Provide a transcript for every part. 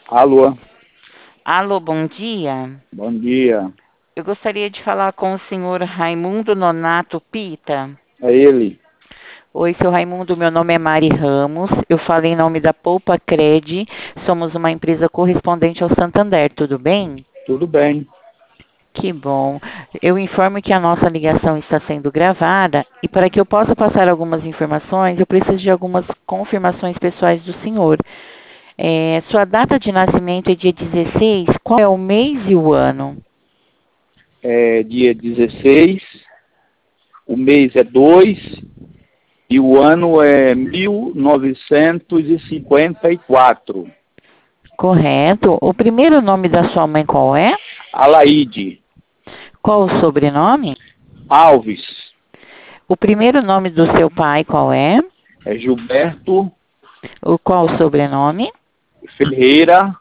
Alô, Alô, bom dia. bom dia. Eu gostaria de falar com o senhor Raimundo Nonato Pita. É ele? Oi, seu Raimundo, meu nome é Mari Ramos. Eu falo em nome da Poupa Cred. Somos uma empresa correspondente ao Santander, tudo bem? Tudo bem. Que bom. Eu informo que a nossa ligação está sendo gravada e para que eu possa passar algumas informações, eu preciso de algumas confirmações pessoais do senhor. Sua data de nascimento é dia 16. Qual é o mês e o ano? É dia 16, o mês é 2 e o ano é 1954. Correto. O primeiro nome da sua mãe qual é? Alaide Qual o sobrenome? Alves, O primeiro nome do seu pai qual é? é Gilberto Qual o sobrenome? Ferreira,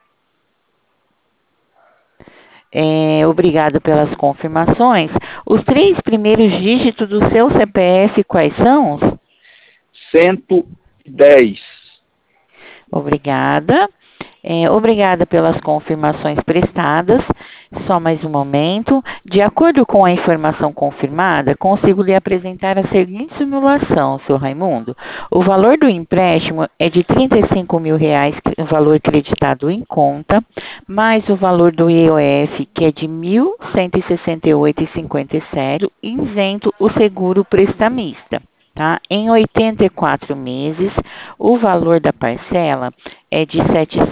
Obrigada pelas confirmações. Os três primeiros dígitos do seu CPF quais são? 110. Obrigada. Obrigada pelas confirmações prestadas. Só mais um momento. De acordo com a informação confirmada, consigo lhe apresentar a seguinte simulação, seu Raimundo. O valor do empréstimo é de R$ 35.000, o valor creditado em conta, mais o valor do IOF, que é de R$ 1.168,57, isento o seguro prestamista. Tá? Em 84 meses, o valor da parcela é de R$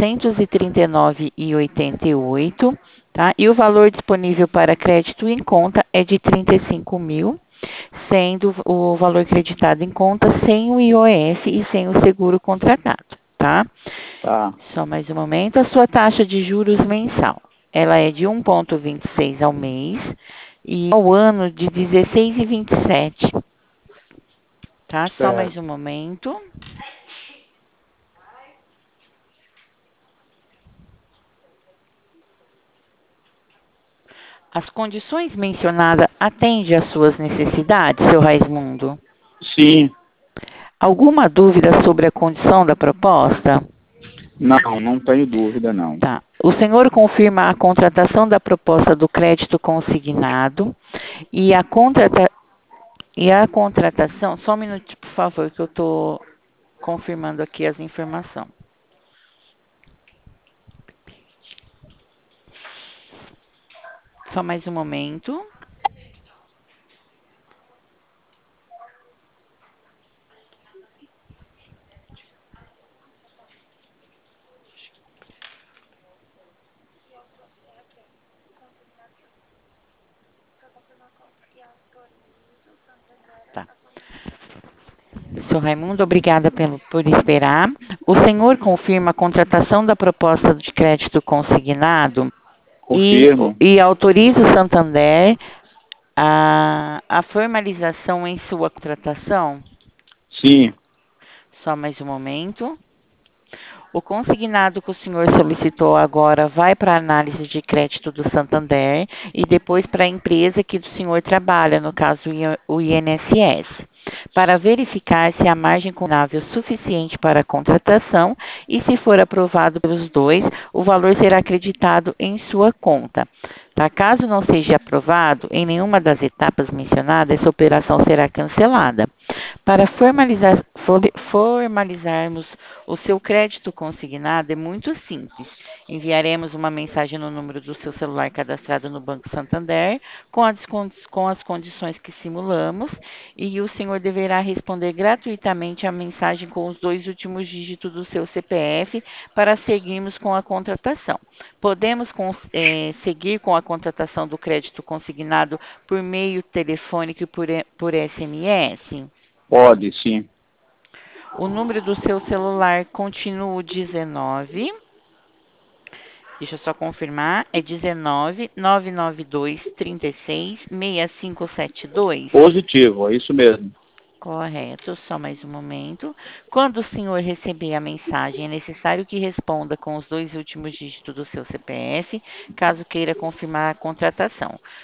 739,88, tá? E o valor disponível para crédito em conta é de 35.000, sendo o valor creditado em conta sem o IOF e sem o seguro contratado, tá? Tá. Só mais um momento. A sua taxa de juros mensal, ela é de 1,26 ao mês e ao ano de 16,27, tá? Só mais Certo. um momento. As condições mencionadas atendem às suas necessidades, seu Raimundo? Sim. Alguma dúvida sobre a condição da proposta? Não, não tenho dúvida, não. Tá. O senhor confirma a contratação da proposta do crédito consignado e a contratação. Só um minuto, por favor, que eu estou confirmando aqui as informações. Só mais um momento. Tá. Seu Raimundo, obrigada por esperar. O senhor confirma a contratação da proposta de crédito consignado e, Confirmo. e autoriza o Santander a formalização em sua contratação? Sim. Só mais um momento. O consignado que o senhor solicitou agora vai para a análise de crédito do Santander e depois para a empresa que o senhor trabalha, no caso o INSS, para verificar se a margem considerável é suficiente para a contratação e, se for aprovado pelos dois, o valor será acreditado em sua conta. Tá? Caso não seja aprovado em nenhuma das etapas mencionadas, essa operação será cancelada. Para formalizarmos o seu crédito consignado, é muito simples. Enviaremos uma mensagem no número do seu celular cadastrado no Banco Santander com as condições que simulamos e o senhor deverá responder gratuitamente a mensagem com os dois últimos dígitos do seu CPF para seguirmos com a contratação. Podemos seguir com a contratação do crédito consignado por meio telefônico e por SMS? Pode, sim. O número do seu celular continua o 19. Deixa eu só confirmar. É 19 992 36 6572. Positivo, é isso mesmo. Correto, só mais um momento. Quando o senhor receber a mensagem, é necessário que responda com os dois últimos dígitos do seu CPF, caso queira confirmar a contratação.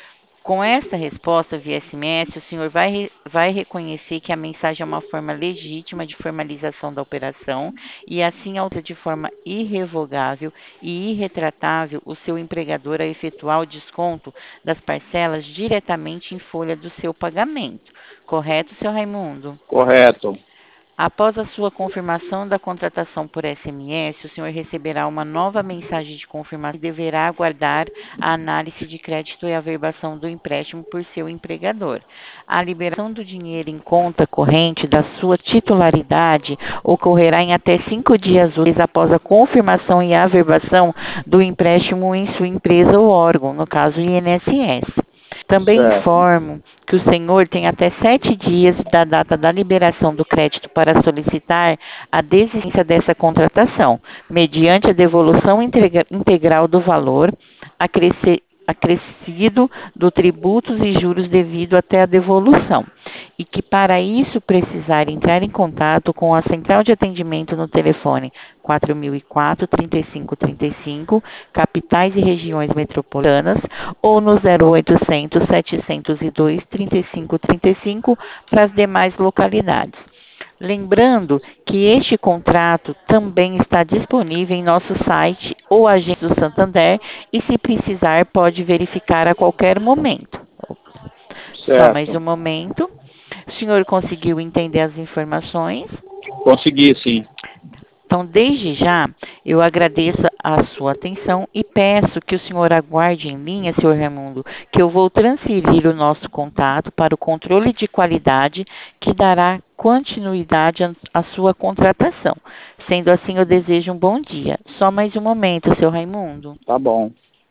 Com esta resposta via SMS, o senhor vai reconhecer que a mensagem é uma forma legítima de formalização da operação e assim alta de forma irrevogável e irretratável o seu empregador a efetuar o desconto das parcelas diretamente em folha do seu pagamento. Correto, seu Raimundo? Correto. Após a sua confirmação da contratação por SMS, o senhor receberá uma nova mensagem de confirmação e deverá aguardar a análise de crédito e averbação do empréstimo por seu empregador. A liberação do dinheiro em conta corrente da sua titularidade ocorrerá em até 5 dias úteis após a confirmação e averbação do empréstimo em sua empresa ou órgão, no caso INSS. Também Certo. informo que o senhor tem até 7 dias da data da liberação do crédito para solicitar a desistência dessa contratação, mediante a devolução integral do valor acrescido do tributos e juros devido até a devolução, e que para isso precisar entrar em contato com a central de atendimento no telefone 4004-3535, capitais e regiões metropolitanas, ou no 0800-702-3535 para as demais localidades. Lembrando que este contrato também está disponível em nosso site ou agência do Santander e, se precisar, pode verificar a qualquer momento. Só mais Certo. um momento. O senhor conseguiu entender as informações? Consegui, sim. Então, desde já, eu agradeço a sua atenção e peço que o senhor aguarde em linha, senhor Raimundo, que eu vou transferir o nosso contato para o controle de qualidade que dará continuidade à sua contratação. Sendo assim, eu desejo um bom dia. Só mais um momento, senhor Raimundo. Tá bom.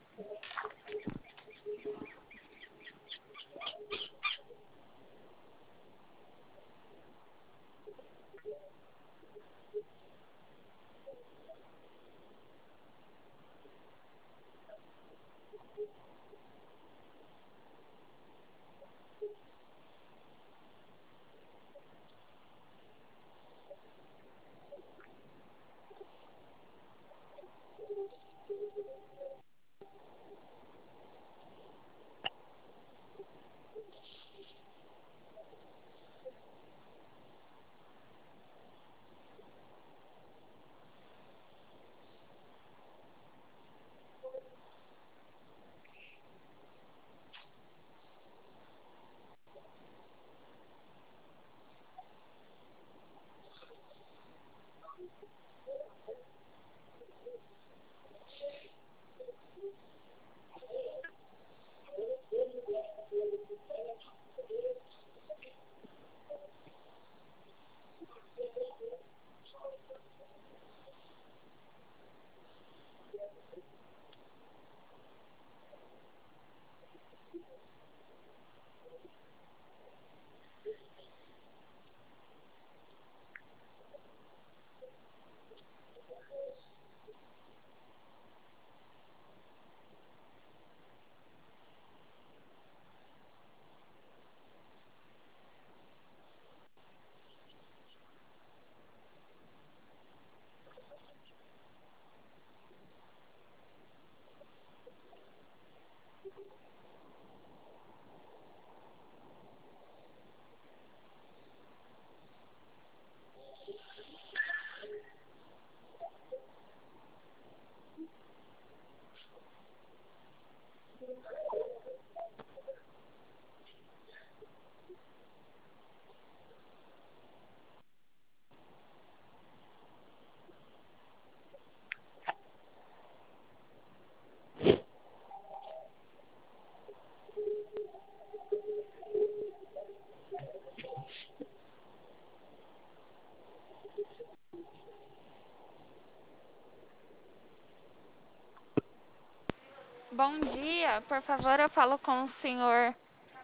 Bom dia, por favor, eu falo com o senhor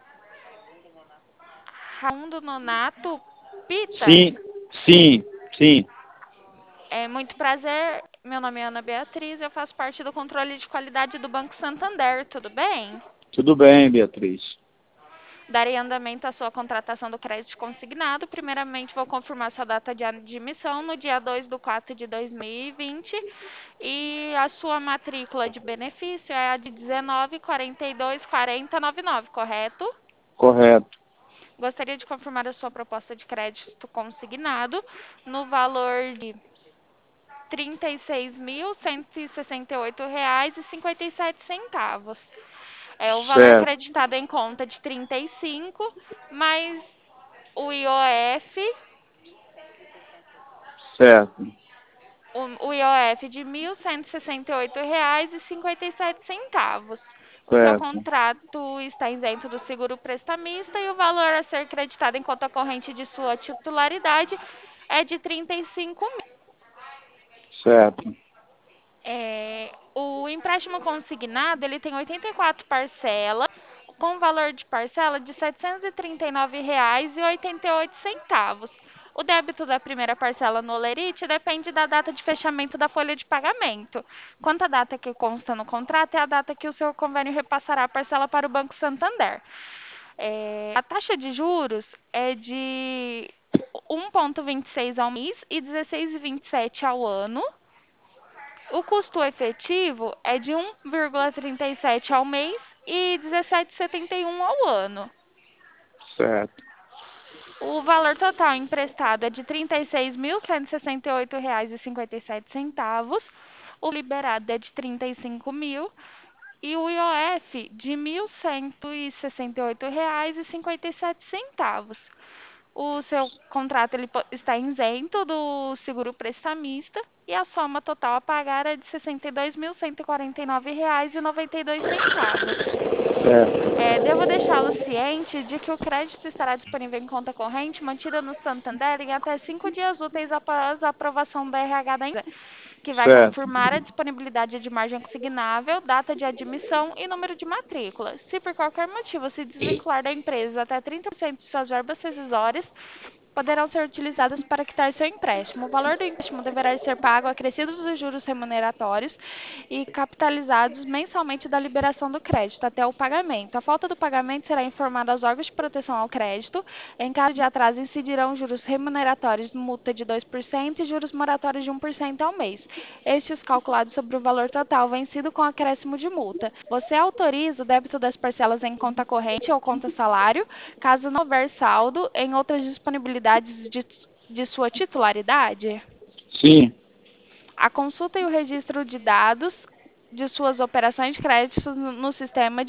Raimundo Nonato Pita. Sim, sim, sim. É muito prazer, meu nome é Ana Beatriz, eu faço parte do controle de qualidade do Banco Santander, tudo bem? Tudo bem, Beatriz. Darei andamento à sua contratação do crédito consignado. Primeiramente, vou confirmar sua data de admissão no dia 2/2/2020 e a sua matrícula de benefício é a de 19424099, correto? Correto. Gostaria de confirmar a sua proposta de crédito consignado no valor de R$ 36.168,57. O valor Certo, creditado em conta de 35, mais o IOF, certo, o IOF de R$ 1.168,57. O seu certo, contrato está isento do seguro prestamista e o valor a ser creditado em conta corrente de sua titularidade é de 35. certo, O empréstimo consignado, ele tem 84 parcelas, com valor de parcela de R$ 739,88. O débito da primeira parcela no Olerite depende da data de fechamento da folha de pagamento. Quanto à data que consta no contrato, é a data que o seu convênio repassará a parcela para o Banco Santander. A taxa de juros é de 1,26 ao mês e 16,27 ao ano. O custo efetivo é de 1,37 ao mês e 17,71 ao ano. certo, O valor total emprestado é de R$ 36.168,57. O liberado é de 35.000 e o IOF de R$ 1.168,57. O seu contrato está isento do seguro prestamista e a soma total a pagar é de R$ 62.149,92. certo. Devo deixá-lo ciente de que o crédito estará disponível em conta corrente mantida no Santander em até 5 dias úteis após a aprovação da RH da empresa, que vai Certo. confirmar a disponibilidade de margem consignável, data de admissão e número de matrícula. Se por qualquer motivo se desvincular da empresa, até 30% de suas verbas rescisórias poderão ser utilizadas para quitar seu empréstimo. O valor do empréstimo deverá ser pago acrescido dos juros remuneratórios e capitalizados mensalmente da liberação do crédito até o pagamento. A falta do pagamento será informada aos órgãos de proteção ao crédito. Em caso de atraso, incidirão juros remuneratórios, multa de 2% e juros moratórios de 1% ao mês. Estes calculados sobre o valor total vencido com acréscimo de multa. Você autoriza o débito das parcelas em conta corrente ou conta salário, caso não houver saldo em outras disponibilidades de sua titularidade? Sim, A consulta e o registro de dados de suas operações de crédito no sistema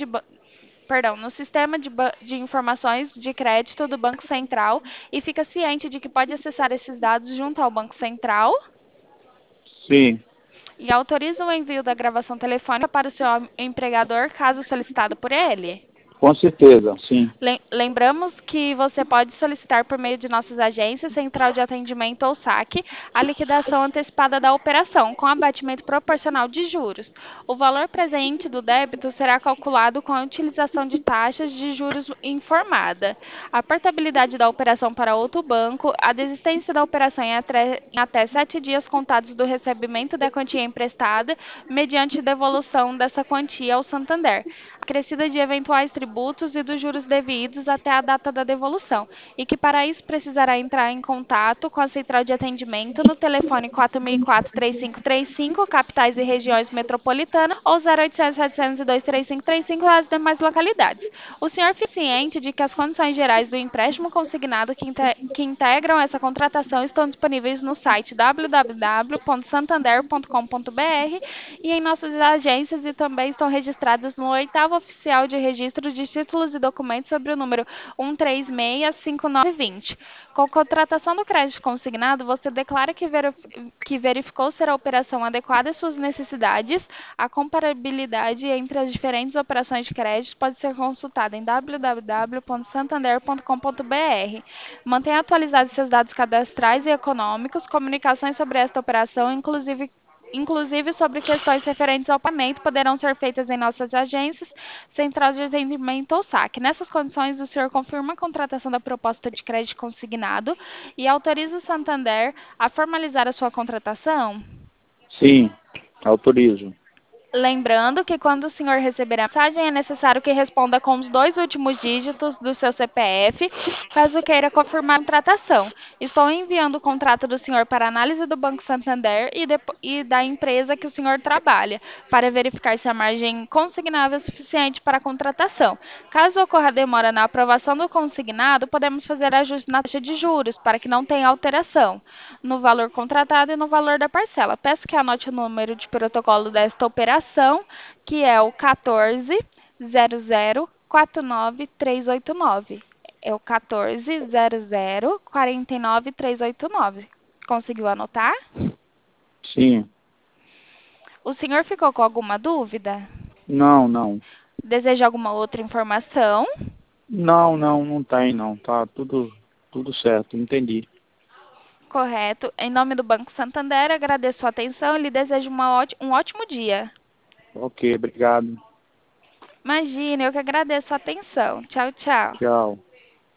de informações de crédito do Banco Central e fica ciente de que pode acessar esses dados junto ao Banco Central sim, e autoriza o envio da gravação telefônica para o seu empregador, caso solicitado por ele. com certeza, sim. Lembramos que você pode solicitar por meio de nossas agências, central de atendimento ou saque, a liquidação antecipada da operação, com abatimento proporcional de juros. O valor presente do débito será calculado com a utilização de taxas de juros informada. A portabilidade da operação para outro banco, a desistência da operação em até 7 dias contados do recebimento da quantia emprestada, mediante devolução dessa quantia ao Santander, acrescida de eventuais tributos e dos juros devidos até a data da devolução, e que para isso precisará entrar em contato com a central de atendimento no telefone 4004-3535, capitais e regiões metropolitanas, ou 0800-702-3535 as demais localidades. O senhor fica ciente de que as condições gerais do empréstimo consignado que integram essa contratação estão disponíveis no site www.santander.com.br e em nossas agências e também estão registradas no oitavo oficial de registro de títulos e documentos sobre o número 1365920. Com a contratação do crédito consignado, você declara que verificou ser a operação adequada às suas necessidades. A comparabilidade entre as diferentes operações de crédito pode ser consultada em www.santander.com.br. Mantenha atualizados seus dados cadastrais e econômicos, comunicações sobre esta operação, inclusive sobre questões referentes ao pagamento, poderão ser feitas em nossas agências, central de atendimento ou saque. Nessas condições, o senhor confirma a contratação da proposta de crédito consignado e autoriza o Santander a formalizar a sua contratação? Sim, autorizo. Lembrando que quando o senhor receber a mensagem, é necessário que responda com os 2 últimos dígitos do seu CPF, caso queira confirmar a contratação. Estou enviando o contrato do senhor para análise do Banco Santander e da empresa que o senhor trabalha, para verificar se a margem consignável é suficiente para a contratação. Caso ocorra demora na aprovação do consignado, podemos fazer ajuste na taxa de juros, para que não tenha alteração no valor contratado e no valor da parcela. Peço que anote o número de protocolo desta operação, que é o 1400499389. É o 1400499389. Conseguiu anotar? Sim. O senhor ficou com alguma dúvida? Não, não. Deseja alguma outra informação? Não, não, não tem, não. Tá tudo certo, entendi. Correto. Em nome do Banco Santander, agradeço sua atenção e lhe desejo um ótimo dia. Ok, obrigado. Imagine, eu que agradeço a atenção. Tchau, tchau. Tchau.